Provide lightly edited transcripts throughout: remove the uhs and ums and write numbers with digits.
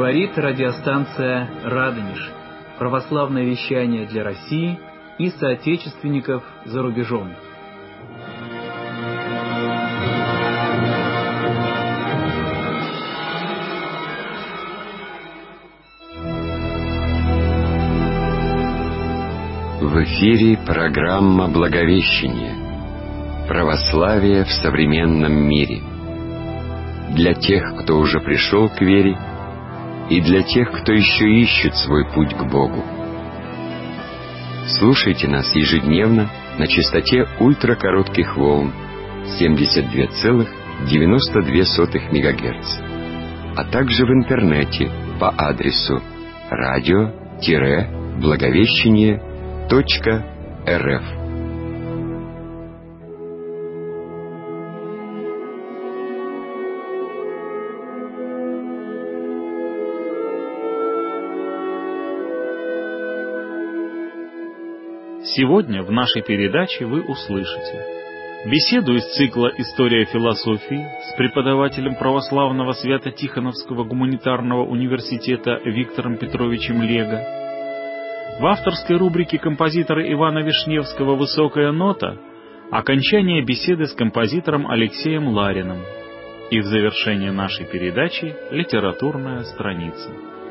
Говорит радиостанция «Радонеж». Православное вещание для России и соотечественников за рубежом. В эфире программа «Благовещение. Православие в современном мире». Для тех, кто уже пришел к вере, и для тех, кто еще ищет свой путь к Богу. Слушайте нас ежедневно на частоте ультракоротких волн 72,92 МГц, а также в интернете по адресу radio-благовещение.рф. Сегодня в нашей передаче вы услышите беседу из цикла «История философии» с преподавателем православного Свято-Тихоновского гуманитарного университета Виктором Петровичем Лего, в авторской рубрике композитора Ивана Вишневского «Высокая нота» окончание беседы с композитором Алексеем Лариным и в завершение нашей передачи литературная страница.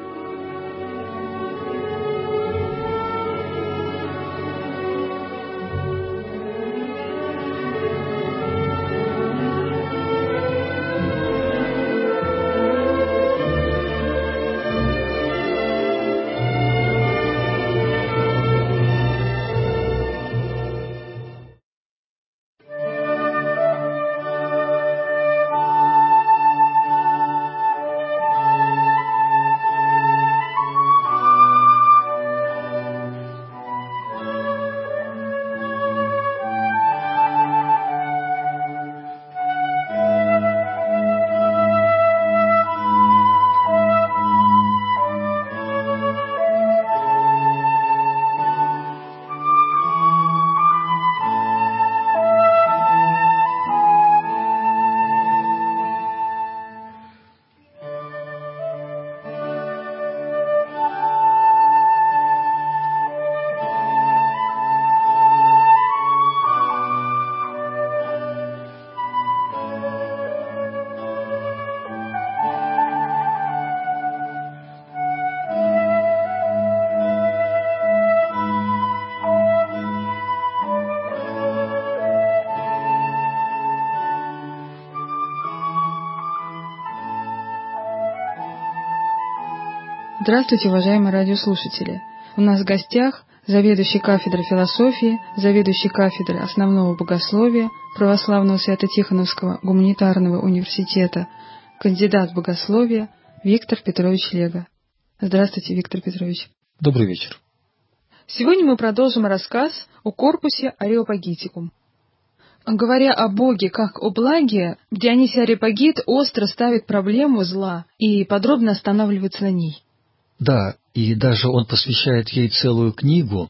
Здравствуйте, уважаемые радиослушатели! У нас в гостях заведующий кафедрой философии, заведующий кафедрой основного богословия Православного Свято-Тихоновского гуманитарного университета, кандидат богословия Виктор Петрович Лего. Здравствуйте, Виктор Петрович. Добрый вечер. Сегодня мы продолжим рассказ о корпусе Ареопагитикум. Говоря о Боге как о благе, Дионисий Ареопагит остро ставит проблему зла и подробно останавливается на ней. Да, и даже он посвящает ей целую книгу,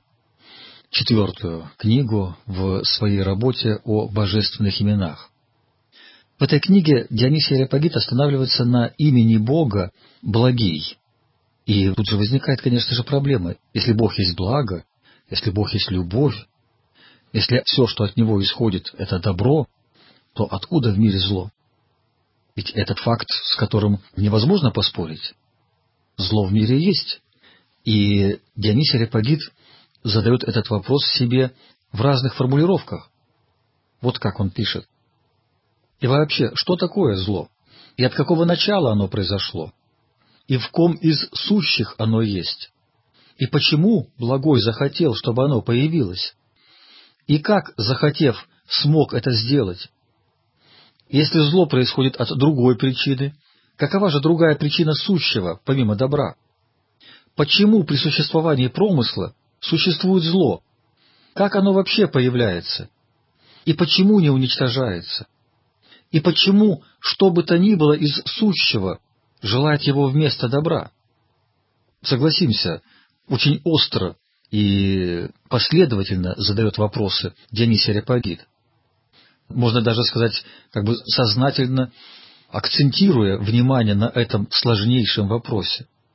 4-ю книгу в своей работе о божественных именах. В этой книге Дионисий Ареопагит останавливается на имени Бога «благий». И тут же возникает, конечно же, проблема. Если Бог есть благо, если Бог есть любовь, если все, что от Него исходит, это добро, то откуда в мире зло? Ведь этот факт, с которым невозможно поспорить. Зло в мире есть. И Дионисий Ареопагит задает этот вопрос себе в разных формулировках. Вот как он пишет. И вообще, что такое зло? И от какого начала оно произошло? И в ком из сущих оно есть? И почему благой захотел, чтобы оно появилось? И как, захотев, смог это сделать? Если зло происходит от другой причины, какова же другая причина сущего, помимо добра? Почему при существовании промысла существует зло? Как оно вообще появляется? И почему не уничтожается? И почему, что бы то ни было из сущего, желает его вместо добра? Согласимся, очень остро и последовательно задает вопросы Дионисий Ареопагит. Можно даже сказать, как бы сознательно акцентируя внимание на этом сложнейшем вопросе.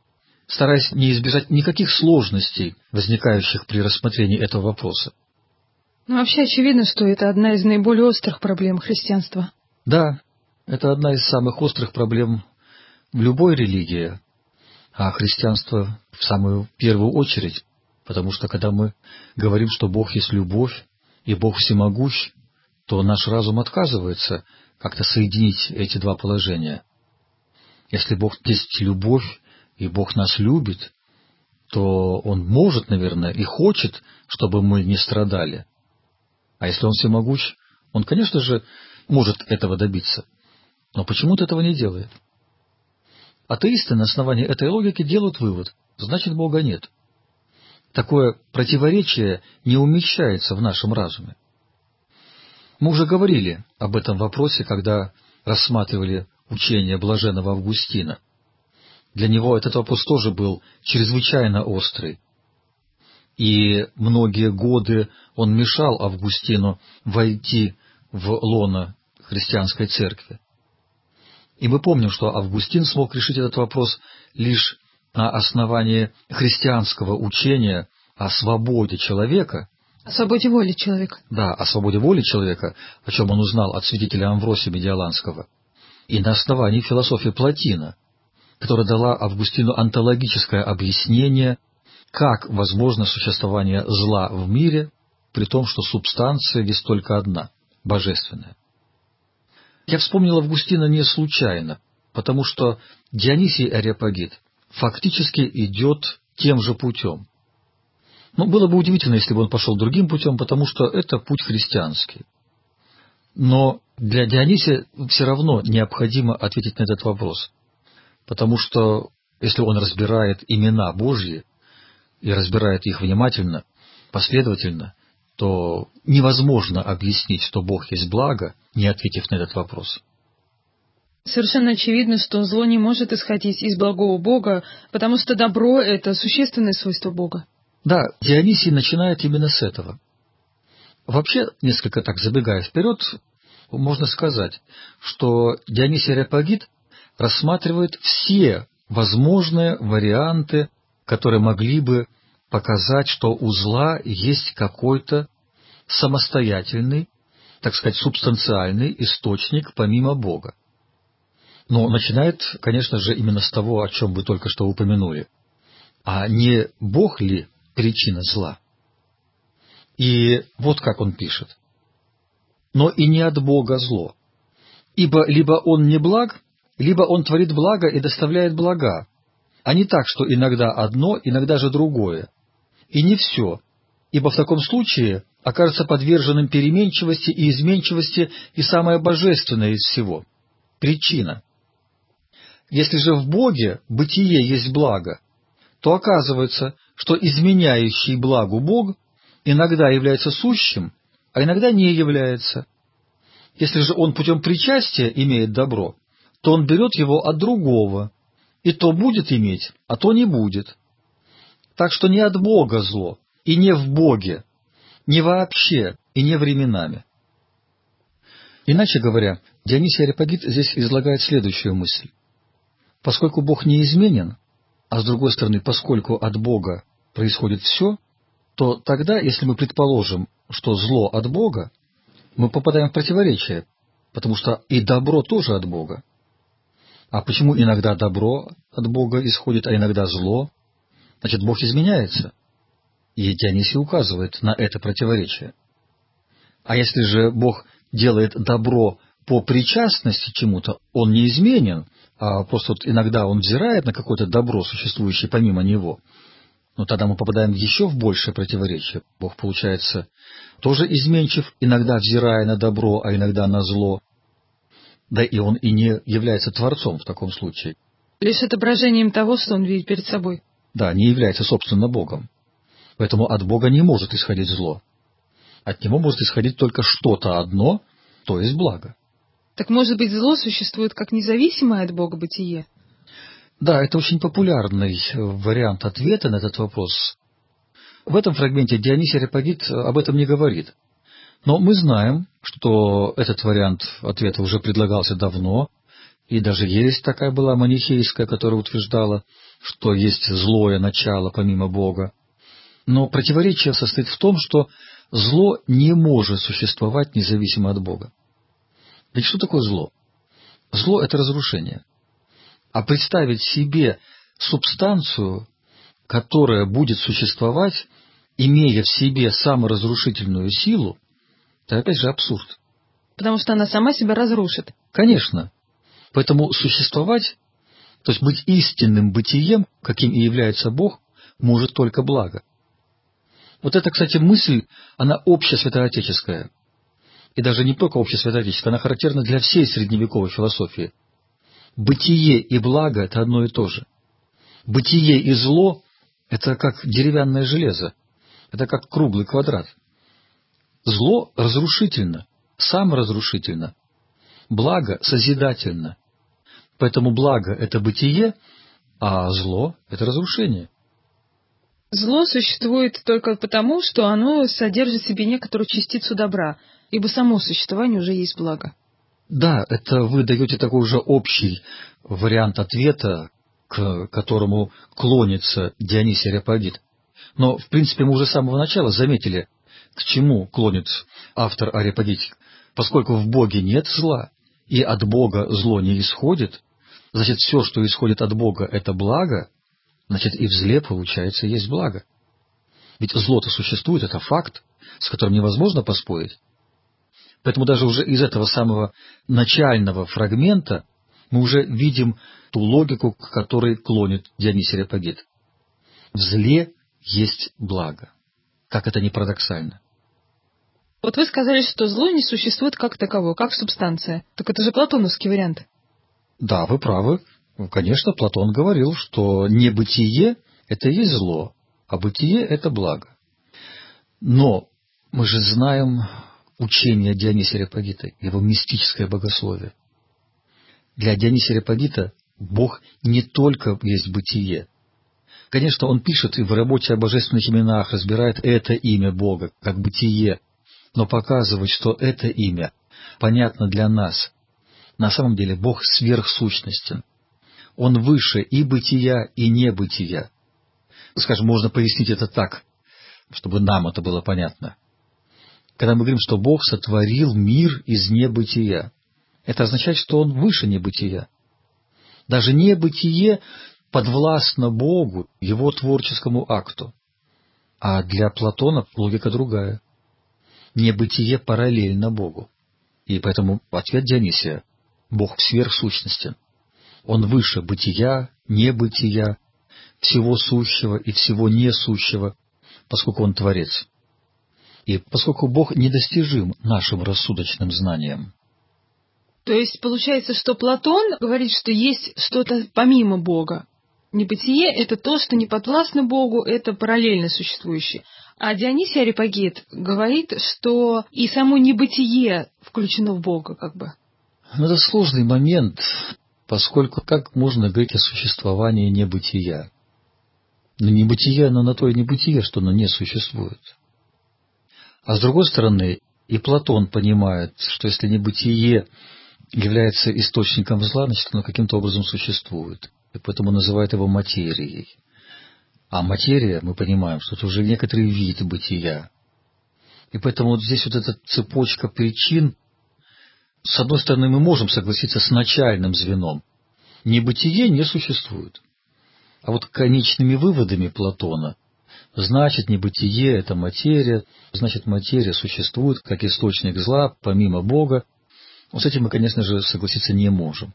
стараясь не избежать никаких сложностей, возникающих при рассмотрении этого вопроса. Ну, вообще очевидно, что это одна из наиболее острых проблем христианства. Да, это одна из самых острых проблем в любой религии, а христианство в самую первую очередь, потому что когда мы говорим, что Бог есть любовь и Бог всемогущ, то наш разум отказывается как-то соединить эти два положения. Если Бог есть любовь и Бог нас любит, то Он может, наверное, и хочет, чтобы мы не страдали. А если Он всемогущ, Он, конечно же, может этого добиться. Но почему-то этого не делает. Атеисты на основании этой логики делают вывод: значит, Бога нет. Такое противоречие не умещается в нашем разуме. Мы уже говорили об этом вопросе, когда рассматривали учение блаженного Августина. Для него этот вопрос тоже был чрезвычайно острый. И многие годы он мешал Августину войти в лоно христианской церкви. И мы помним, что Августин смог решить этот вопрос лишь на основании христианского учения о свободе человека. О свободе воли человека. Да, о свободе воли человека, о чем он узнал от святителя Амвросия Медиаланского. И на основании философии Плотина, которая дала Августину онтологическое объяснение, как возможно существование зла в мире, при том, что субстанция есть только одна – божественная. Я вспомнил Августина не случайно, потому что Дионисий Ареопагит фактически идет тем же путем. Но было бы удивительно, если бы он пошел другим путем, потому что это путь христианский. Но для Дионисия все равно необходимо ответить на этот вопрос, потому что если он разбирает имена Божьи и разбирает их внимательно, последовательно, то невозможно объяснить, что Бог есть благо, не ответив на этот вопрос. Совершенно очевидно, что зло не может исходить из благого Бога, потому что добро — это существенное свойство Бога. Да, Дионисий начинает именно с этого. Вообще, несколько так забегая вперед, можно сказать, что Дионисий Ареопагит рассматривает все возможные варианты, которые могли бы показать, что у зла есть какой-то самостоятельный, так сказать, субстанциальный источник помимо Бога. Но начинает, конечно же, именно с того, о чем вы только что упомянули. А не Бог ли причина зла? И вот как он пишет. «Но и не от Бога зло. Ибо либо Он не благ, либо Он творит благо и доставляет блага, а не так, что иногда одно, иногда же другое. И не все, ибо в таком случае окажется подверженным переменчивости и изменчивости и самое божественное из всего – причина. Если же в Боге бытие есть благо, то оказывается, что изменяющий благу Бог иногда является сущим, а иногда не является. Если же он путем причастия имеет добро, то он берет его от другого, и то будет иметь, а то не будет. Так что не от Бога зло, и не в Боге, не вообще, и не временами». Иначе говоря, Дионисий Ареопагит здесь излагает следующую мысль. Поскольку Бог неизменен, а с другой стороны, поскольку от Бога происходит все, то тогда, если мы предположим, что зло от Бога, мы попадаем в противоречие, потому что и добро тоже от Бога. А почему иногда добро от Бога исходит, а иногда зло? Значит, Бог изменяется. И Дионисий указывает на это противоречие. А если же Бог делает добро по причастности чему-то, Он не изменен, а просто вот иногда Он взирает на какое-то добро, существующее помимо Него, но тогда мы попадаем еще в большее противоречие. Бог, получается, тоже изменчив, иногда взирая на добро, а иногда на зло. Да и Он и не является Творцом в таком случае. Лишь отображением того, что Он видит перед собой. Да, не является, собственно, Богом. Поэтому от Бога не может исходить зло. От Него может исходить только что-то одно, то есть благо. Так, может быть, зло существует как независимое от Бога бытие? Да, это очень популярный вариант ответа на этот вопрос. В этом фрагменте Дионисий Ареопагит об этом не говорит. Но мы знаем, что этот вариант ответа уже предлагался давно, и даже есть такая была манихейская, которая утверждала, что есть злое начало помимо Бога. Но противоречие состоит в том, что зло не может существовать независимо от Бога. Ведь что такое зло? Зло — это разрушение. А представить себе субстанцию, которая будет существовать, имея в себе саморазрушительную силу, это опять же абсурд. Потому что она сама себя разрушит. Конечно. Поэтому существовать, то есть быть истинным бытием, каким и является Бог, может только благо. Вот эта, кстати, мысль, она общесвятоотеческая. И даже не только общесвятоотеческая, она характерна для всей средневековой философии. Бытие и благо — это одно и то же. Бытие и зло — это как деревянное железо, это как круглый квадрат. Зло разрушительно, саморазрушительно. Благо созидательно. Поэтому благо — это бытие, а зло — это разрушение. Зло существует только потому, что оно содержит в себе некоторую частицу добра, ибо само существование уже есть благо. Да, это вы даете такой уже общий вариант ответа, к которому клонится Дионисий Ареопагит. Но, в принципе, мы уже с самого начала заметили, к чему клонит автор Ареопагитик. Поскольку в Боге нет зла, и от Бога зло не исходит, значит, все, что исходит от Бога, это благо, значит, и в зле, получается, есть благо. Ведь зло-то существует, это факт, с которым невозможно поспорить. Поэтому даже уже из этого самого начального фрагмента мы уже видим ту логику, к которой клонит Дионисий Ареопагит. В зле есть благо. Как это ни парадоксально. Вот вы сказали, что зло не существует как таковое, как субстанция. Так это же платоновский вариант. Да, вы правы. Конечно, Платон говорил, что небытие — это и есть зло, а бытие — это благо. Но мы же знаем учение Дионисия Ареопагита, его мистическое богословие. Для Дионисия Ареопагита Бог не только есть бытие. Конечно, он пишет и в работе о божественных именах разбирает это имя Бога, как бытие, но показывает, что это имя понятно для нас. На самом деле Бог сверхсущностен. Он выше и бытия, и небытия. Скажем, можно пояснить это так, чтобы нам это было понятно. Когда мы говорим, что Бог сотворил мир из небытия, это означает, что Он выше небытия. Даже небытие подвластно Богу, Его творческому акту. А для Платона логика другая. Небытие параллельно Богу. И поэтому ответ Дионисия — Бог сверхсущностен. Он выше бытия, небытия, всего сущего и всего несущего, поскольку Он творец. И поскольку Бог недостижим нашим рассудочным знанием. То есть получается, что Платон говорит, что есть что-то помимо Бога. Небытие — это то, что не подвластно Богу, это параллельно существующее. А Дионисий Ареопагит говорит, что и само небытие включено в Бога, как бы. Это сложный момент, поскольку как можно говорить о существовании небытия? Но небытие, оно на то и небытие, что оно не существует. А с другой стороны, и Платон понимает, что если небытие является источником зла, значит, оно каким-то образом существует. И поэтому называет его материей. А материя, мы понимаем, что это уже некоторый вид бытия. И поэтому вот здесь вот эта цепочка причин, с одной стороны, мы можем согласиться с начальным звеном. Небытие не существует. А вот конечными выводами Платона, значит, небытие — это материя, значит, материя существует как источник зла, помимо Бога. Вот с этим мы, конечно же, согласиться не можем.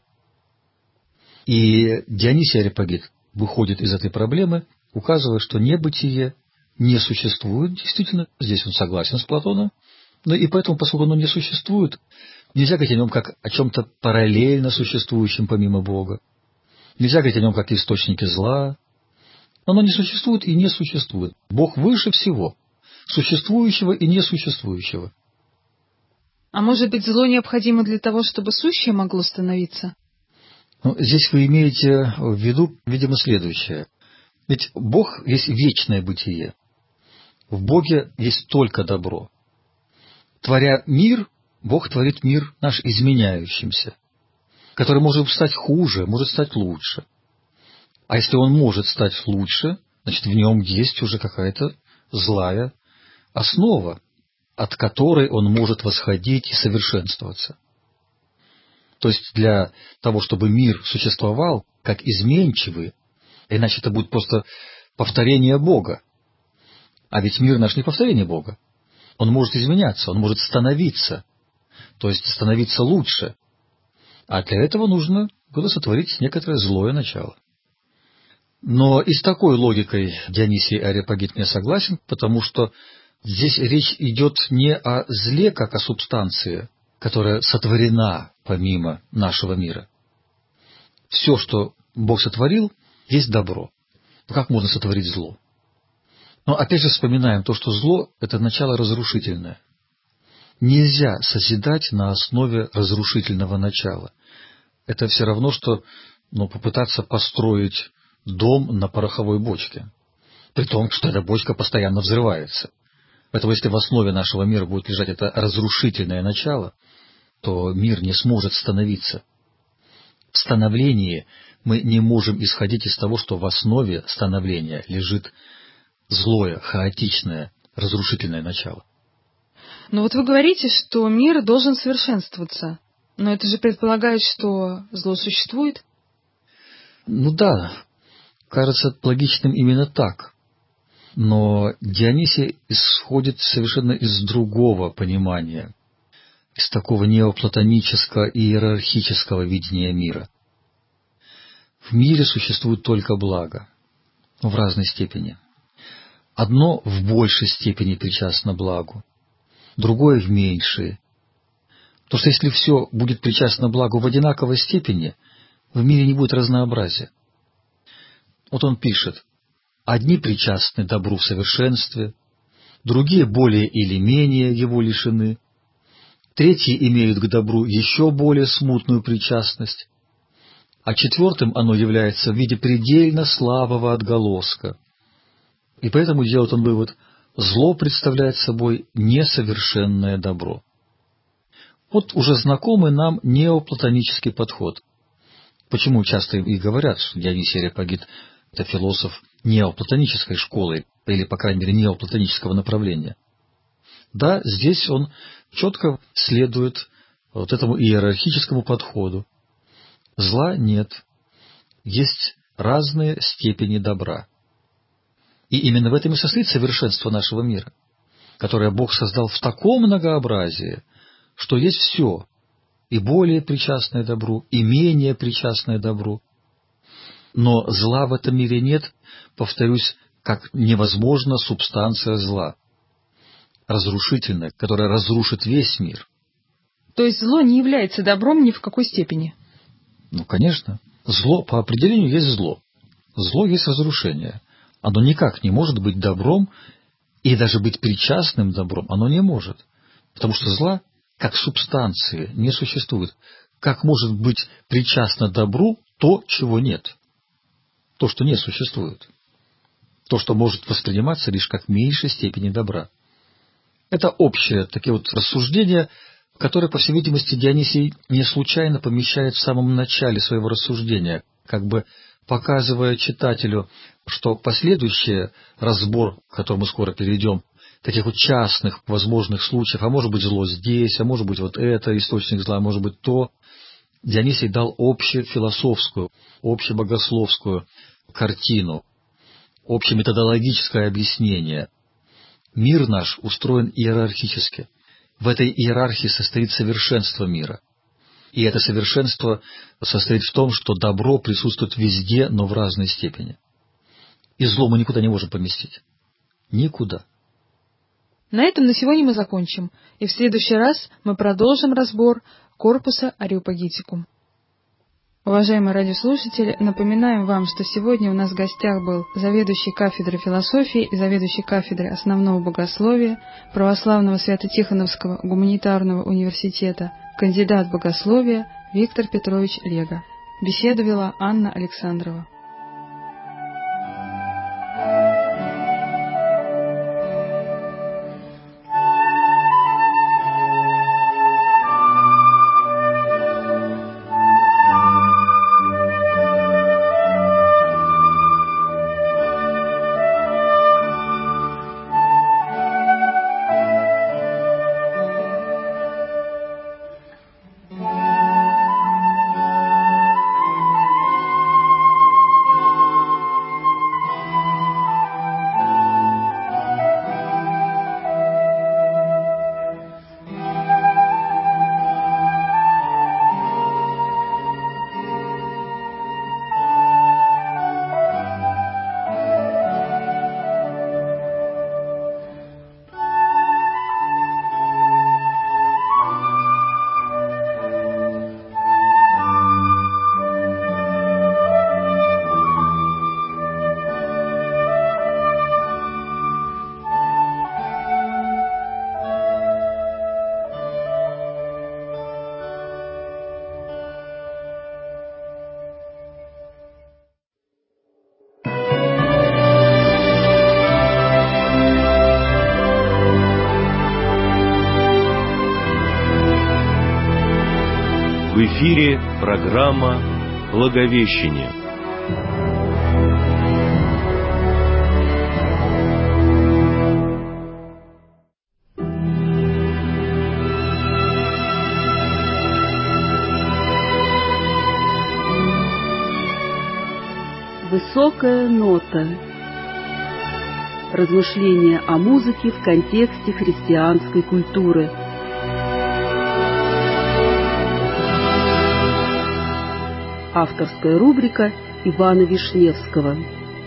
И Дионисий Ареопагит выходит из этой проблемы, указывая, что небытие не существует. Действительно, здесь он согласен с Платоном. Но и поэтому, поскольку оно не существует, нельзя говорить о нем как о чем-то параллельно существующем помимо Бога. Нельзя говорить о нем как о источнике зла. Оно не существует и не существует. Бог выше всего, существующего и несуществующего. А может быть, зло необходимо для того, чтобы сущее могло становиться? Здесь вы имеете в виду, видимо, следующее. Ведь Бог есть вечное бытие. В Боге есть только добро. Творя мир, Бог творит мир наш изменяющимся. который может стать хуже, может стать лучше. А если он может стать лучше, значит, в нем есть уже какая-то злая основа, от которой он может восходить и совершенствоваться. То есть для того, чтобы мир существовал как изменчивый, иначе это будет просто повторение Бога. А ведь мир наш не повторение Бога. Он может изменяться, он может становиться, то есть становиться лучше. А для этого нужно было сотворить некоторое злое начало. Но и с такой логикой Дионисий Ареопагит не согласен, потому что здесь речь идет не о зле, как о субстанции, которая сотворена помимо нашего мира. Все, что Бог сотворил, есть добро. Как можно сотворить зло? Но опять же вспоминаем то, что зло – это начало разрушительное. Нельзя созидать на основе разрушительного начала. Это все равно, что попытаться построить дом на пороховой бочке. При том, что эта бочка постоянно взрывается. Поэтому если в основе нашего мира будет лежать это разрушительное начало, то мир не сможет становиться. В становлении мы не можем исходить из того, что в основе становления лежит злое, хаотичное, разрушительное начало. Но вот вы говорите, что мир должен совершенствоваться. Но это же предполагает, что зло существует? Да, кажется логичным именно так. Но Дионисий исходит совершенно из другого понимания, из такого неоплатонического и иерархического видения мира. В мире существует только благо, в разной степени. Одно в большей степени причастно благу, другое в меньшей. Потому что если все будет причастно благу в одинаковой степени, в мире не будет разнообразия. Вот он пишет: одни причастны добру в совершенстве, другие более или менее его лишены, третьи имеют к добру еще более смутную причастность, а четвертым оно является в виде предельно слабого отголоска. И поэтому делает он вывод: зло представляет собой несовершенное добро. Вот уже знакомый нам неоплатонический подход. Почему часто и говорят, что Дионисий Ареопагит – это философ неоплатонической школы, или, по крайней мере, неоплатонического направления. Да, здесь он четко следует вот этому иерархическому подходу. Зла нет, есть разные степени добра. И именно в этом и состоит совершенство нашего мира, которое Бог создал в таком многообразии, что есть все, и более причастное добру, и менее причастное добру. Но зла в этом мире нет, повторюсь, как невозможна субстанция зла, разрушительная, которая разрушит весь мир. То есть зло не является добром ни в какой степени? Конечно. Зло по определению есть зло. Зло есть разрушение. Оно никак не может быть добром, и даже быть причастным добром оно не может. Потому что зла, как субстанции, не существует. Как может быть причастно добру то, чего нет? То, что не существует. То, что может восприниматься лишь как в меньшей степени добра. Это общее такие вот рассуждения, которые, по всей видимости, Дионисий не случайно помещает в самом начале своего рассуждения, как бы показывая читателю, что последующий разбор, к которому мы скоро перейдем, таких вот частных возможных случаев, а может быть зло здесь, а может быть вот это источник зла, а может быть то, Дионисий дал общефилософскую, общебогословскую картину, общеметодологическое объяснение. Мир наш устроен иерархически. В этой иерархии состоит совершенство мира. И это совершенство состоит в том, что добро присутствует везде, но в разной степени. И зло мы никуда не можем поместить. Никуда. На этом на сегодня мы закончим, и в следующий раз мы продолжим разбор корпуса Ареопагитикум. Уважаемые радиослушатели, напоминаем вам, что сегодня у нас в гостях был заведующий кафедрой философии и заведующий кафедрой основного богословия Православного Свято-Тихоновского гуманитарного университета, кандидат богословия Виктор Петрович Рега. Беседу вела Анна Александрова. эфире программа «Благовещение». Высокая нота. Размышления о музыке в контексте христианской культуры. Авторская рубрика Ивана Вишневского.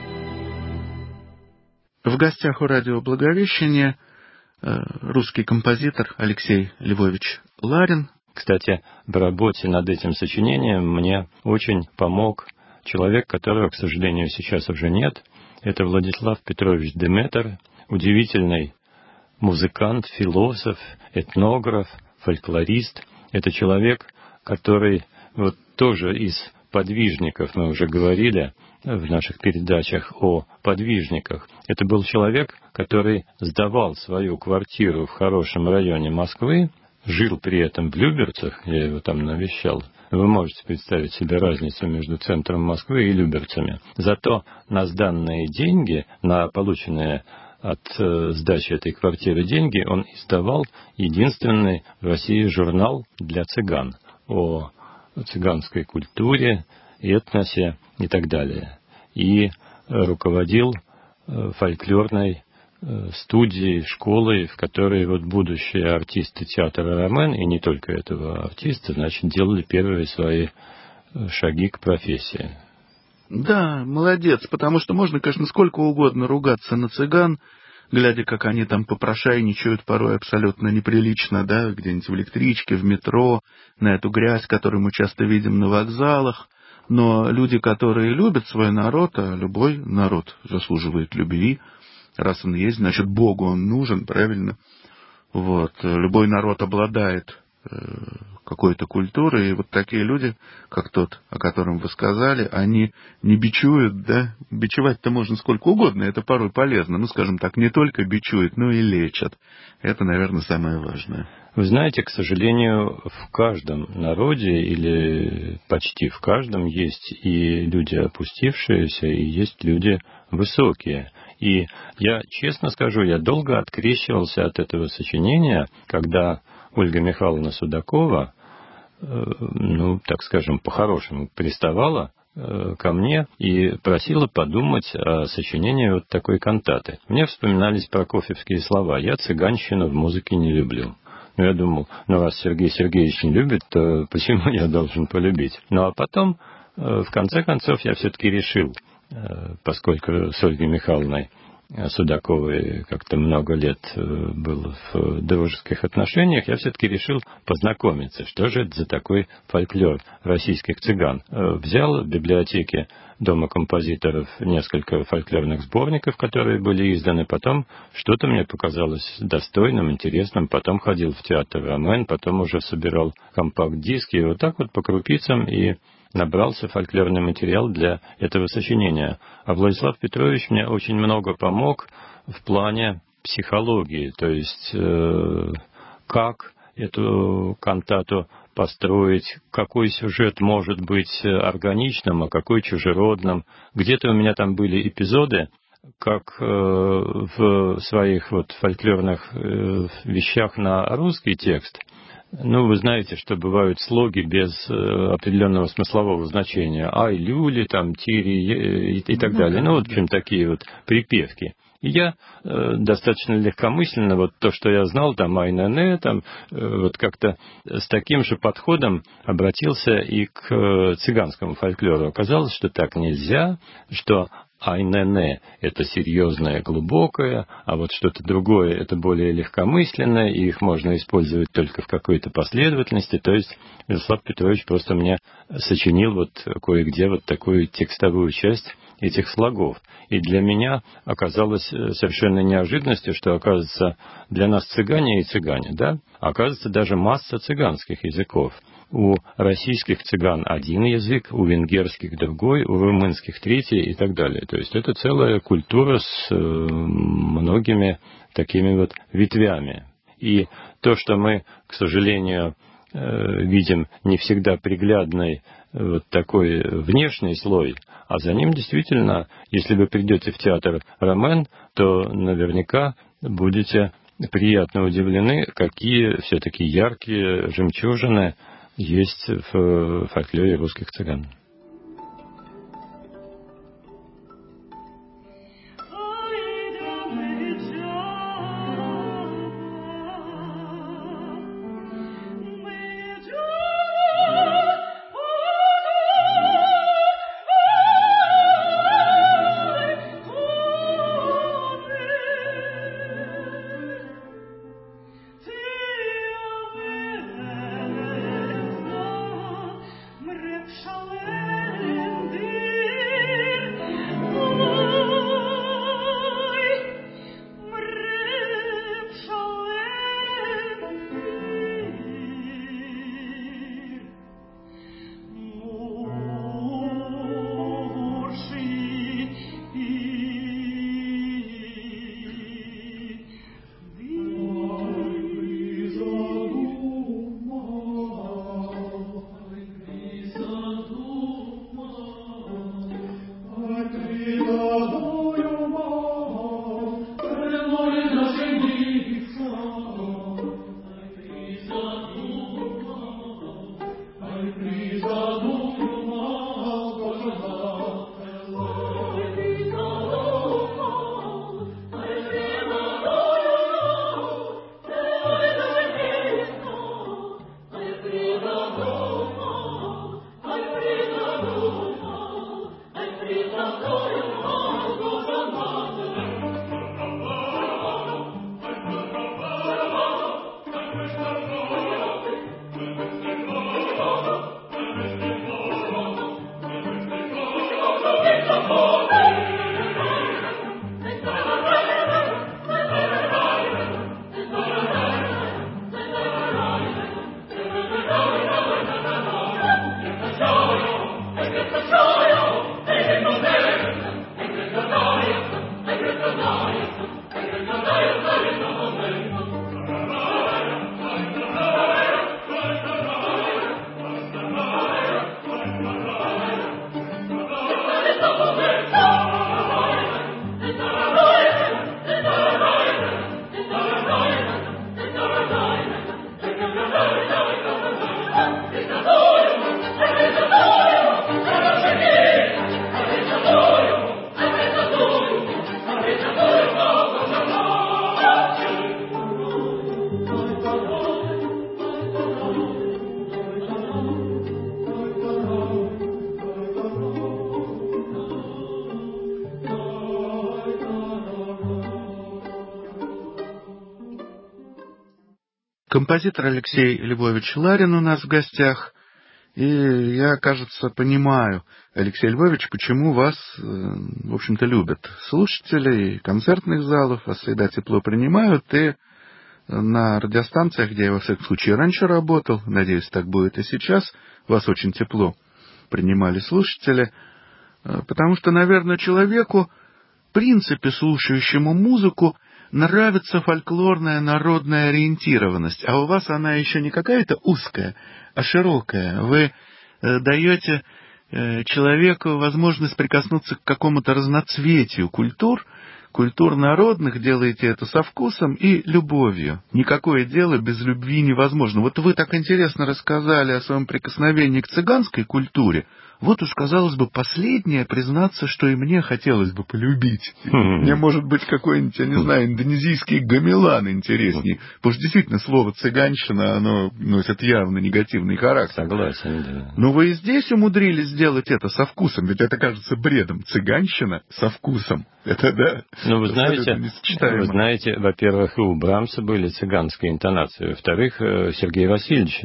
В гостях у радио «Благовещение» русский композитор Алексей Львович Ларин. Кстати, в работе над этим сочинением мне очень помог человек, которого, к сожалению, сейчас уже нет. Это Владислав Петрович Деметр, удивительный музыкант, философ, этнограф, фольклорист. Это человек, который вот тоже из подвижников, мы уже говорили в наших передачах о подвижниках. Это был человек, который сдавал свою квартиру в хорошем районе Москвы, жил при этом в Люберцах, я его там навещал. Вы можете представить себе разницу между центром Москвы и Люберцами. Зато на сданные деньги, на полученные от сдачи этой квартиры деньги, он издавал единственный в России журнал для цыган о цыганской культуре, этносе и так далее. И руководил фольклорной студией, школой, в которой вот будущие артисты театра «Ромен», и не только этого артиста, значит, делали первые свои шаги к профессии. Да, молодец, потому что можно, конечно, сколько угодно ругаться на цыган, глядя, как они там попрошайничают порой абсолютно неприлично, да, где-нибудь в электричке, в метро, на эту грязь, которую мы часто видим на вокзалах. Но люди, которые любят свой народ, а любой народ заслуживает любви, раз он есть, значит, Богу он нужен, правильно? Вот. Любой народ обладает какой-то культурой, и вот такие люди, как тот, о котором вы сказали, они не бичуют, да? Бичевать-то можно сколько угодно, это порой полезно. Ну, скажем так, не только бичуют, но и лечат. Это, наверное, самое важное. Вы знаете, к сожалению, в каждом народе или почти в каждом есть и люди опустившиеся, и есть люди высокие. И я, честно скажу, я долго открещивался от этого сочинения, когда Ольга Михайловна Судакова, так скажем, по-хорошему приставала ко мне и просила подумать о сочинении вот такой кантаты. Мне вспоминались прокофьевские слова: «Я цыганщину в музыке не люблю». Я думал, раз Сергей Сергеевич не любит, то почему я должен полюбить? Ну а потом, в конце концов, я все-таки решил, поскольку с Ольгой Михайловной Судаковой как-то много лет был в дружеских отношениях, я все-таки решил познакомиться, что же это за такой фольклор российских цыган. Взял в библиотеке Дома композиторов несколько фольклорных сборников, которые были изданы, потом что-то мне показалось достойным, интересным, потом ходил в театр «Ромен», потом уже собирал компакт-диски, и вот так вот по крупицам и набрался фольклорный материал для этого сочинения. А Владислав Петрович мне очень много помог в плане психологии, то есть как эту кантату построить, какой сюжет может быть органичным, а какой чужеродным. Где-то у меня там были эпизоды, как в своих вот фольклорных вещах на русский текст. Вы знаете, что бывают слоги без определенного смыслового значения. Ай, люли, там, тири и так далее. В общем, такие вот припевки. И я достаточно легкомысленно, вот то, что я знал, там, ай-не-не, там, вот как-то с таким же подходом обратился и к цыганскому фольклору. Оказалось, что так нельзя, что ай-не-не — это серьезное, глубокое, а вот что-то другое — это более легкомысленное, и их можно использовать только в какой-то последовательности. То есть Владислав Петрович просто мне сочинил вот кое-где вот такую текстовую часть этих слогов. И для меня оказалось совершенно неожиданностью, что, оказывается, для нас цыгане и цыгане, да, оказывается, даже масса цыганских языков. У российских цыган один язык, у венгерских другой, у румынских третий и так далее. То есть это целая культура с многими такими вот ветвями. И то, что мы, к сожалению, видим не всегда приглядный вот такой внешний слой, а за ним действительно, если вы придете в театр Ромен, то наверняка будете приятно удивлены, какие все-таки яркие жемчужины есть в фольклоре русских цыган. Композитор Алексей Львович Ларин у нас в гостях. И я, кажется, понимаю, Алексей Львович, почему вас, в общем-то, любят слушатели концертных залов, вас всегда тепло принимают, и на радиостанциях, где я, во всяком случае, раньше работал, надеюсь, так будет и сейчас, вас очень тепло принимали слушатели, потому что, наверное, человеку, в принципе, слушающему музыку, нравится фольклорная народная ориентированность, а у вас она еще не какая-то узкая, а широкая. Вы даете человеку возможность прикоснуться к какому-то разноцветию культур народных, делаете это со вкусом и любовью. Никакое дело без любви невозможно. Вот вы так интересно рассказали о своем прикосновении к цыганской культуре. Вот уж, казалось бы, последнее признаться, что и мне хотелось бы полюбить. Мне, может быть, какой-нибудь, я не знаю, индонезийский гамелан интересней. Потому что действительно слово «цыганщина», оно носит явно негативный характер. Согласен, да. Но вы и здесь умудрились сделать это со вкусом. Ведь это кажется бредом. Цыганщина со вкусом. Это, да, ну, вы знаете, во-первых, и у Брамса были цыганские интонации. Во-вторых, Сергей Васильевич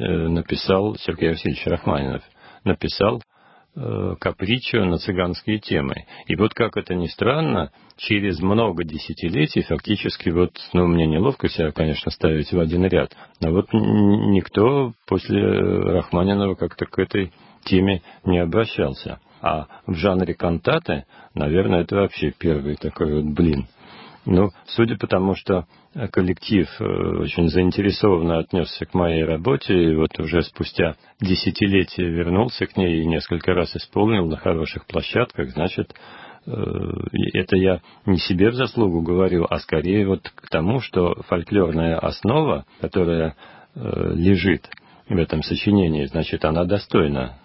Рахманинов написал капричо на цыганские темы. И вот как это ни странно, через много десятилетий фактически мне неловко себя, конечно, ставить в один ряд, но никто после Рахманинова как-то к этой теме не обращался. А в жанре кантаты, наверное, это вообще первый такой блин. Ну, судя по тому, что коллектив очень заинтересованно отнесся к моей работе, и вот уже спустя десятилетия вернулся к ней и несколько раз исполнил на хороших площадках, значит, это я не себе в заслугу говорю, а скорее вот к тому, что фольклорная основа, которая лежит в этом сочинении, значит, она достойна.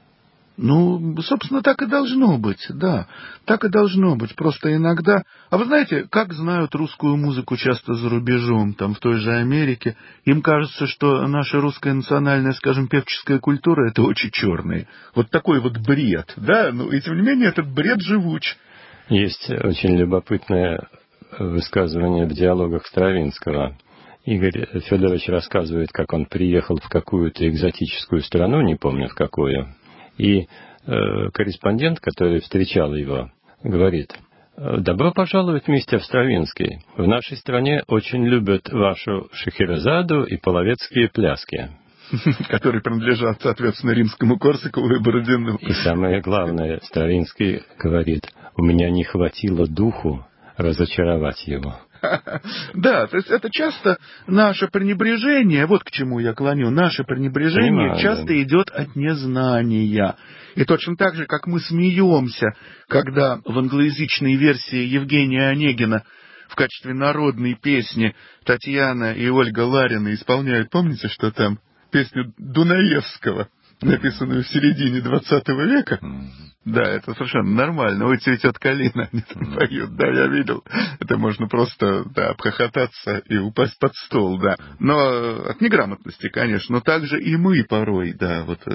Ну, собственно, так и должно быть, да, так и должно быть. Просто иногда... А вы знаете, как знают русскую музыку часто за рубежом, там, в той же Америке, им кажется, что наша русская национальная, скажем, певческая культура — это очень черный. Вот такой вот бред, да, ну, и тем не менее этот бред живуч. Есть очень любопытное высказывание в диалогах Стравинского. Игорь Федорович рассказывает, как он приехал в какую-то экзотическую страну, не помню в какую, и корреспондент, который встречал его, говорит: «Добро пожаловать, мистер Стравинский. В нашей стране очень любят вашу Шахерезаду и половецкие пляски». Которые принадлежат, соответственно, римскому Корсакову и Бородину. И самое главное, Стравинский говорит: «У меня не хватило духу разочаровать его». Да, то есть это часто наше пренебрежение, вот к чему я клоню, наше пренебрежение часто идет от незнания. И точно так же, как мы смеемся, когда в англоязычной версии Евгения Онегина в качестве народной песни Татьяна и Ольга Ларина исполняют, помните, что там, песню Дунаевского, написанную в середине 20 века. Да, это совершенно нормально. Ой, цветет калина, они там поют. Да, я видел. Это можно просто, да, обхохотаться и упасть под стол, да. Но от неграмотности, конечно. Но также и мы порой, да, вот...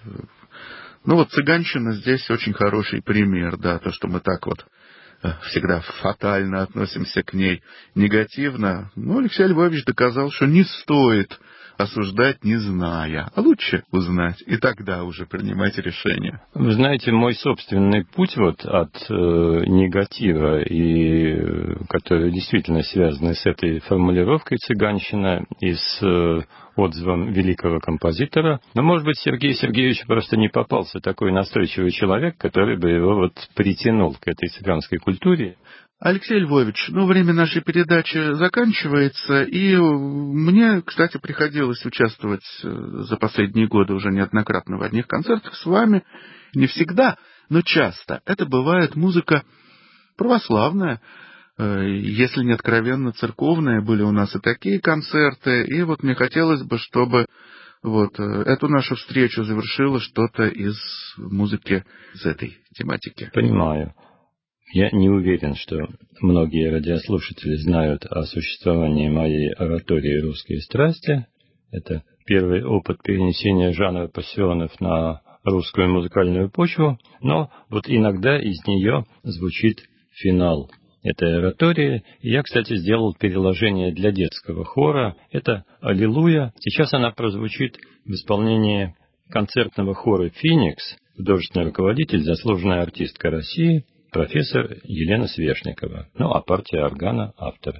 Ну вот цыганщина здесь очень хороший пример, да, то, что мы так вот всегда фатально относимся к ней, негативно. Но Алексей Львович доказал, что не стоит осуждать, не зная, а лучше узнать и тогда уже принимать решение. Вы знаете, мой собственный путь вот от негатива, и который действительно связан с этой формулировкой цыганщина и с отзывом великого композитора, но, может быть, Сергей Сергеевич просто не попался такой настойчивый человек, который бы его вот притянул к этой цыганской культуре. Алексей Львович, ну, время нашей передачи заканчивается, и мне, кстати, приходилось участвовать за последние годы уже неоднократно в одних концертах с вами. Не всегда, но часто. Это бывает музыка православная, если не откровенно церковная. Были у нас и такие концерты, и вот мне хотелось бы, чтобы вот эту нашу встречу завершило что-то из музыки, из этой тематики. Понимаю. Я не уверен, что многие радиослушатели знают о существовании моей оратории «Русские страсти». Это первый опыт перенесения жанра пассионов на русскую музыкальную почву, но вот иногда из нее звучит финал этой оратории. И я, кстати, сделал переложение для детского хора. Это «Аллилуйя». Сейчас она прозвучит в исполнении концертного хора «Феникс», художественный руководитель, заслуженная артистка России, профессор Елена Свешникова. Ну, а партия органа — авторы.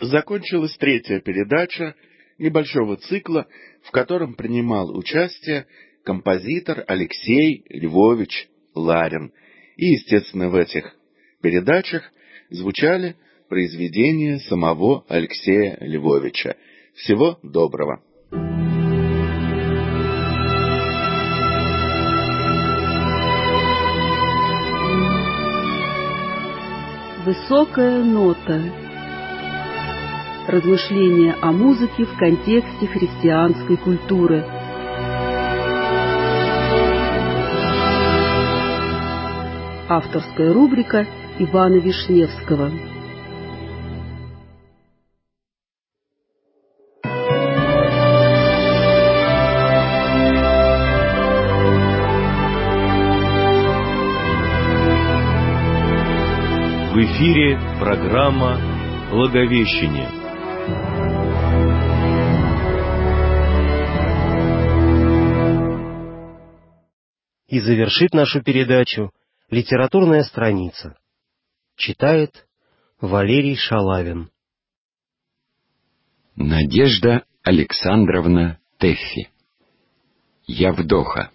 закончилась третья передача небольшого цикла, в котором принимал участие композитор Алексей Львович Ларин. И, естественно, в этих передачах звучали произведения самого Алексея Львовича. Всего доброго! Высокая нота. Размышления о музыке в контексте христианской культуры. Авторская рубрика Ивана Вишневского. В эфире программа «Благовещение». И завершит нашу передачу литературная страница. Читает Валерий Шалавин. Надежда Александровна Тэффи. Явдоха.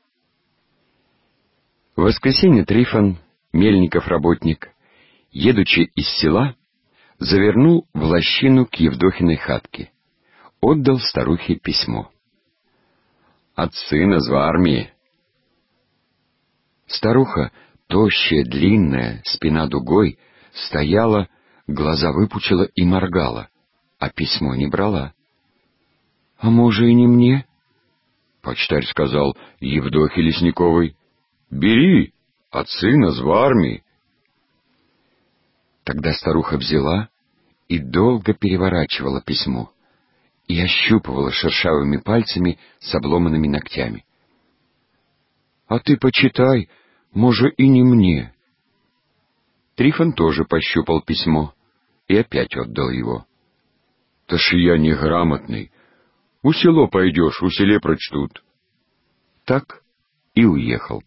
В воскресенье Трифон, мельников работник, едучи из села, завернул в лощину к Евдохиной хатке, отдал старухе письмо. От сына з армии. Старуха, тощая, длинная, спина дугой, стояла, глаза выпучила и моргала, а письмо не брала. — А може и не мне? Почтарь сказал Евдохе Лесниковой: — Бери, от сына з армии. Тогда старуха взяла и долго переворачивала письмо и ощупывала шершавыми пальцами с обломанными ногтями. — А ты почитай, може и не мне. Трифон тоже пощупал письмо и опять отдал его. — Да ж я неграмотный. У село пойдешь, у селе прочтут. Так и уехал.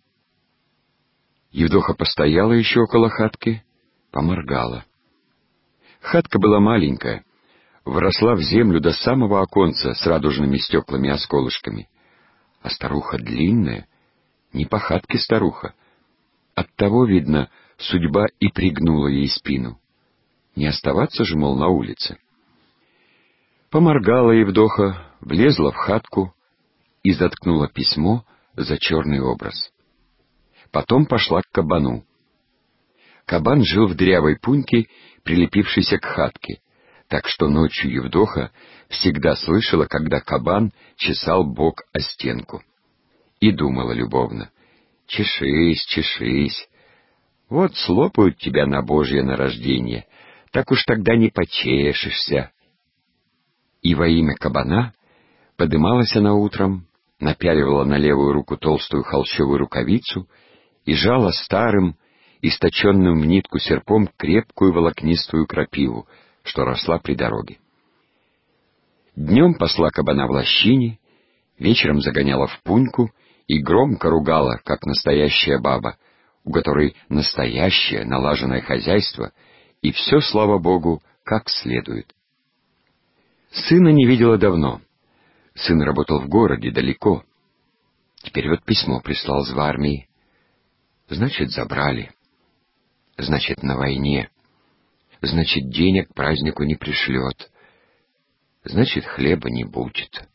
Евдоха постояла еще около хатки, поморгала. Хатка была маленькая, вросла в землю до самого оконца с радужными стеклами-осколышками, а старуха длинная, не по хатке старуха. Оттого, видно, судьба и пригнула ей спину. Не оставаться же, мол, на улице. Поморгала Евдоха, влезла в хатку и заткнула письмо за черный образ. Потом пошла к кабану. Кабан жил в дырявой пуньке, прилепившейся к хатке, так что ночью Евдоха всегда слышала, когда кабан чесал бок о стенку. И думала любовно: чешись, чешись, вот слопают тебя на Божье нарождение, так уж тогда не почешешься. И во имя кабана подымалась она утром, напяливала на левую руку толстую холщовую рукавицу и жала старым, источенным в нитку серпом крепкую волокнистую крапиву, что росла при дороге. Днем пасла кабана в лощине, вечером загоняла в пуньку и громко ругала, как настоящая баба, у которой настоящее налаженное хозяйство, и все, слава Богу, как следует. Сына не видела давно. Сын работал в городе, далеко. Теперь вот письмо прислал из армии. Значит, забрали. Значит, на войне. Значит, денег к празднику не пришлет. Значит, хлеба не будет.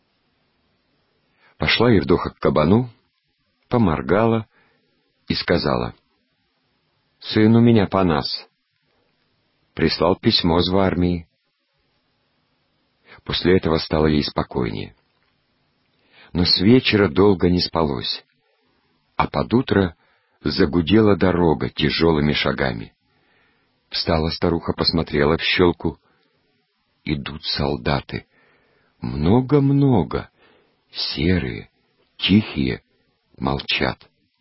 Пошла Евдоха к кабану, поморгала и сказала: «Сын у меня по нас. Прислал письмо из армии». После этого стало ей спокойнее. Но с вечера долго не спалось, а под утро загудела дорога тяжелыми шагами. Встала старуха, посмотрела в щелку. Идут солдаты. Много-много. Серые, тихие, молчат.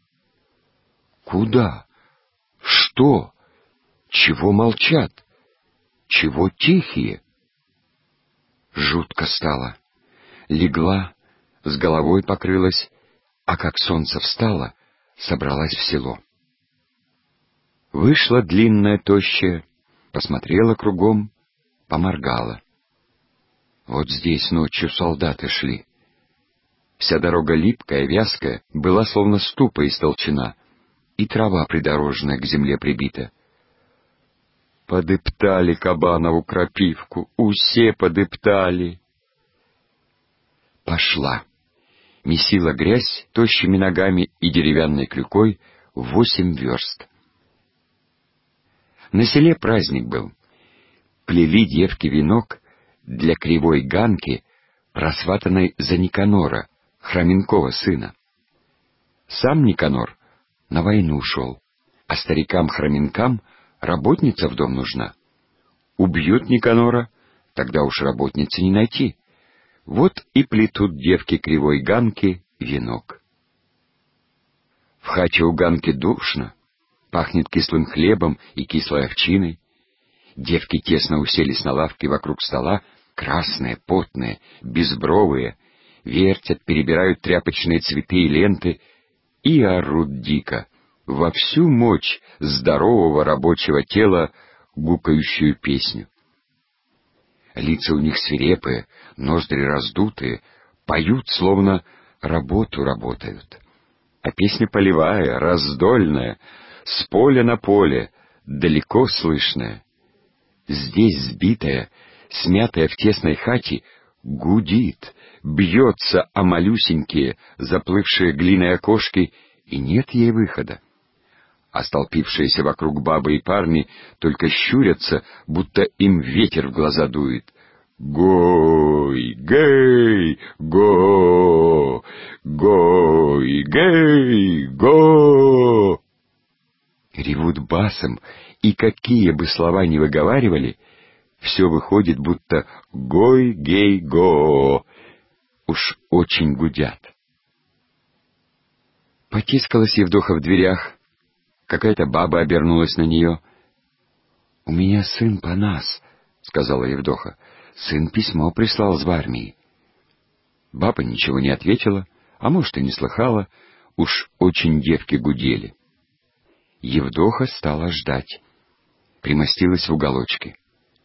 Куда? Что? Чего молчат? Чего тихие? Жутко стало. Легла, с головой покрылась, а как солнце встало, собралась в село. Вышла длинная, тощая, посмотрела кругом, поморгала. Вот здесь ночью солдаты шли. Вся дорога липкая, вязкая, была словно ступа истолчена, и трава придорожная к земле прибита. Подыптали Кабанову крапивку, усе подыптали. Пошла. Месила грязь тощими ногами и деревянной клюкой 8 верст. На селе праздник был. Плели девки венок для кривой Ганки, просватанной за Никанора, Храменкова сына. Сам Никанор на войну ушел, а старикам-храменкам работница в дом нужна. Убьют Никанора, тогда уж работницы не найти. Вот и плетут девки кривой Ганки венок. В хате у Ганки душно, пахнет кислым хлебом и кислой овчиной. Девки тесно уселись на лавке вокруг стола, красные, потные, безбровые, вертят, перебирают тряпочные цветы и ленты и орут дико, во всю мощь здорового рабочего тела, гукающую песню. Лица у них свирепые, ноздри раздутые, поют, словно работу работают. А песня полевая, раздольная, с поля на поле, далеко слышная. Здесь сбитая, смятая в тесной хате, гудит, бьется о малюсенькие, заплывшие глиной окошки, и нет ей выхода. А столпившиеся вокруг бабы и парни только щурятся, будто им ветер в глаза дует. Гой, гей, го, гой, гей, го. Ревут басом, и какие бы слова ни выговаривали, все выходит, будто гой, гей, го. Уж очень гудят. Потискалась Евдоха в дверях. Какая-то баба обернулась на нее. — У меня сын по нас, — сказала Евдоха. — Сын письмо прислал с армии. Баба ничего не ответила, а может и не слыхала, уж очень девки гудели. Евдоха стала ждать. Примостилась в уголочке.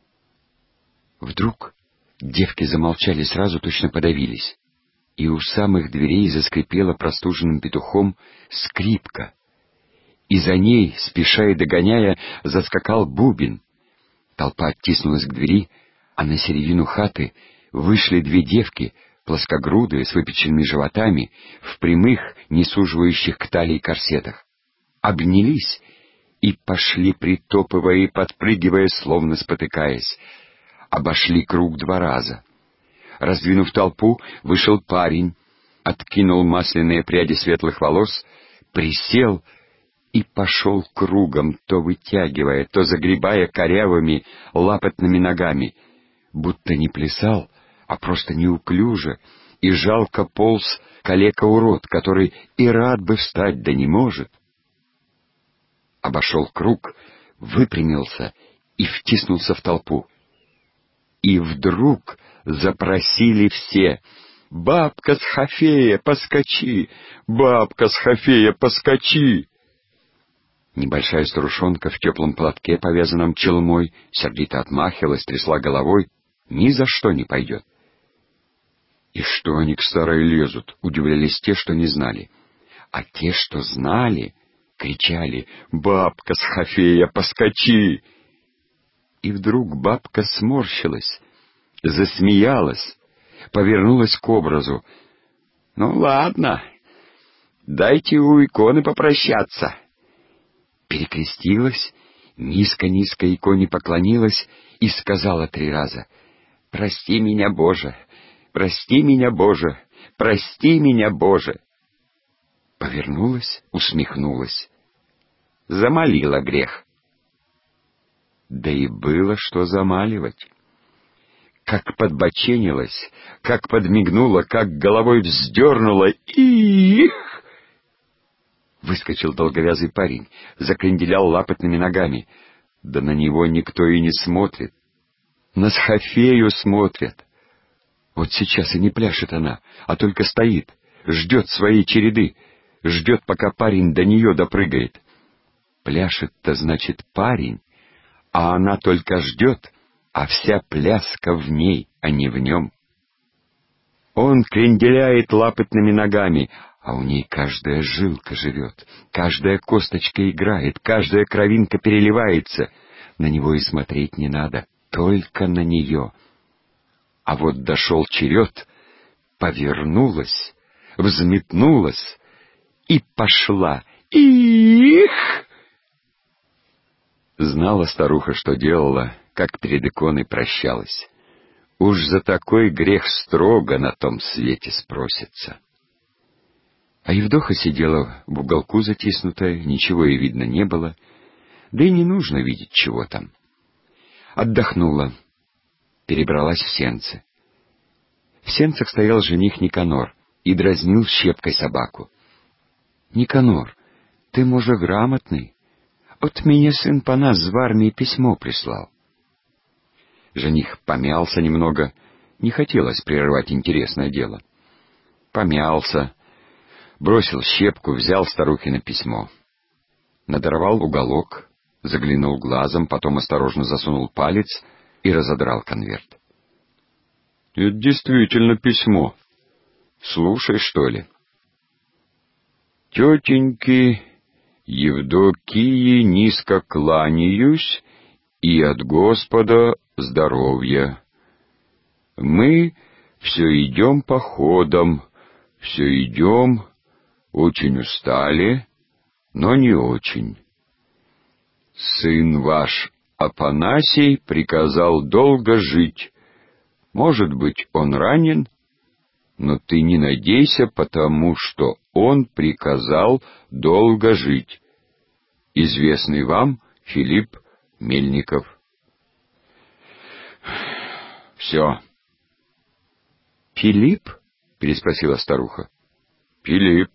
Вдруг девки замолчали сразу, точно подавились, и у самых дверей заскрипела простуженным петухом скрипка. И за ней, спеша и догоняя, заскакал бубен. Толпа оттиснулась к двери, а на середину хаты вышли две девки, плоскогрудые, с выпеченными животами, в прямых, не суживающих к талии корсетах. Обнялись и пошли, притопывая и подпрыгивая, словно спотыкаясь. Обошли круг 2 раза. Раздвинув толпу, вышел парень, откинул масляные пряди светлых волос, присел и пошел кругом, то вытягивая, то загребая корявыми, лапотными ногами, будто не плясал, а просто неуклюже, и жалко полз калека-урод, который и рад бы встать, да не может. Обошел круг, выпрямился и втиснулся в толпу. И вдруг запросили все: «Бабка с Хафея, поскочи! Бабка с Хафея, поскочи!» Небольшая старушонка в теплом платке, повязанном челмой, сердито отмахивалась, трясла головой. Ни за что не пойдет. «И что они к старой лезут?» — удивлялись те, что не знали. А те, что знали, кричали: «Бабка с Хафея, поскочи!» И вдруг бабка сморщилась, засмеялась, повернулась к образу. «Ну ладно, дайте у иконы попрощаться». Перекрестилась, низко-низко иконе поклонилась и сказала 3 раза: «Прости меня, Боже! Прости меня, Боже! Прости меня, Боже!» Повернулась, усмехнулась. Замолила грех. Да и было что замаливать. Как подбоченилась, как подмигнула, как головой вздернула. Их! Выскочил долговязый парень, закренделял лапотными ногами. Да на него никто и не смотрит. На Схафею смотрят. Вот сейчас и не пляшет она, а только стоит, ждет своей череды, ждет, пока парень до нее допрыгает. Пляшет-то, значит, парень, а она только ждет, а вся пляска в ней, а не в нем. Он кренделяет лапотными ногами, а у ней каждая жилка живет, каждая косточка играет, каждая кровинка переливается. На него и смотреть не надо, только на нее. А вот дошел черед, повернулась, взметнулась и пошла. Их! Знала старуха, что делала, как перед иконой прощалась. Уж за такой грех строго на том свете спросится. А Евдоха сидела в уголку затиснутая, ничего ей видно не было, да и не нужно видеть, чего там. Отдохнула, перебралась в сенцы. В сенцах стоял жених Никанор и дразнил щепкой собаку. — Никанор, ты, может, грамотный? От меня сын Панас в армии письмо прислал. Жених помялся немного, не хотелось прерывать интересное дело. Помялся, бросил щепку, взял старухино письмо. Надорвал уголок, заглянул глазом, потом осторожно засунул палец и разодрал конверт. — Это действительно письмо. Слушай, что ли. — Тетеньки Евдокии низко кланяюсь и от Господа здоровья. Мы все идем походом, все идем, очень устали, но не очень. Сын ваш Афанасий приказал долго жить. Может быть, он ранен, но ты не надейся, потому что он приказал долго жить. Известный вам Филипп Мельников. Все. Филипп? Переспросила старуха. Филипп.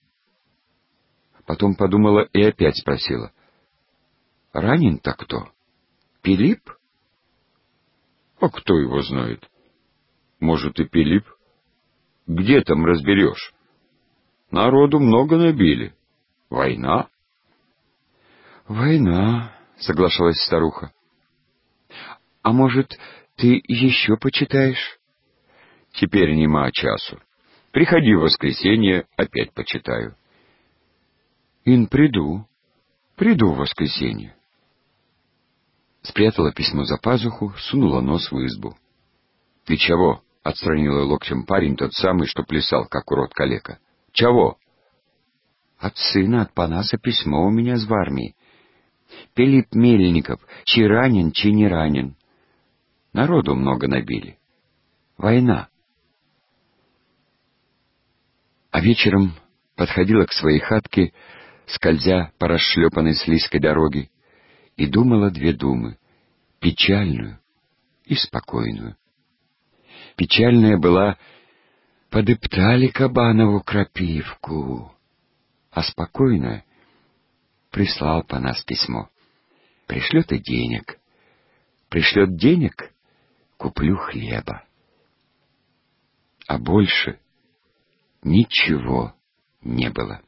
Потом подумала и опять спросила. Ранен-то кто? Филипп? А кто его знает? Может, и Филипп? Где там разберешь? Народу много набили. Война. Война, соглашалась старуха. А может, ты еще почитаешь? Теперь нема часу. Приходи в воскресенье, опять почитаю. Ин приду в воскресенье. Спрятала письмо за пазуху, сунула нос в избу. — Ты чего? — отстранила локтем парень, тот самый, что плясал, как урод калека. — Чего? — От сына, от Панаса письмо у меня в армии. Филипп Мельников, чи ранен, чи не ранен. Народу много набили. Война. А вечером подходила к своей хатке, скользя по расшлепанной слизкой дороге, и думала две думы — печальную и спокойную. Печальная была: подыптали Кабанову крапивку, а спокойная — прислал по нас письмо. Пришлет и денег. Пришлет денег — куплю хлеба. А больше ничего не было.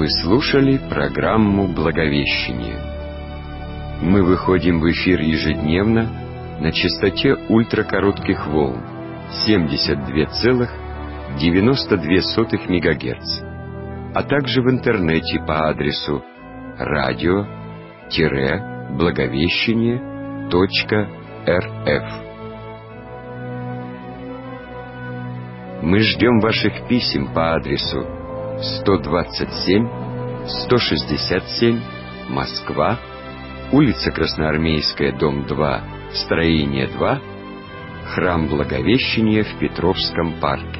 Вы слушали программу «Благовещение». Мы выходим в эфир ежедневно на частоте ультракоротких волн 72,92 МГц, а также в интернете по адресу radio-благовещение.рф. Мы ждем ваших писем по адресу 127-167, Москва, улица Красноармейская, дом 2, строение 2, Храм Благовещения в Петровском парке.